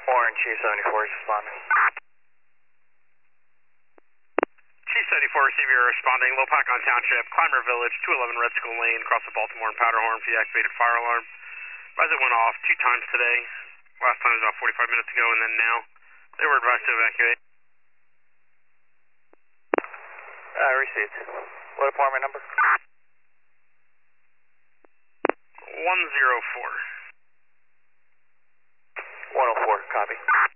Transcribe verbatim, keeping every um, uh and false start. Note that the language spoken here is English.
Orange, Chief seventy-four is responding. Chief seventy-four, receive your responding. Lopakon Township, Clymer Village, two eleven Red School Lane, across the Baltimore and Powderhorn for the activated fire alarm. Advised it went off two times today. Last time was about forty-five minutes ago, and then now they were advised to evacuate. Uh, received. What apartment number? one oh four. one oh four, copy.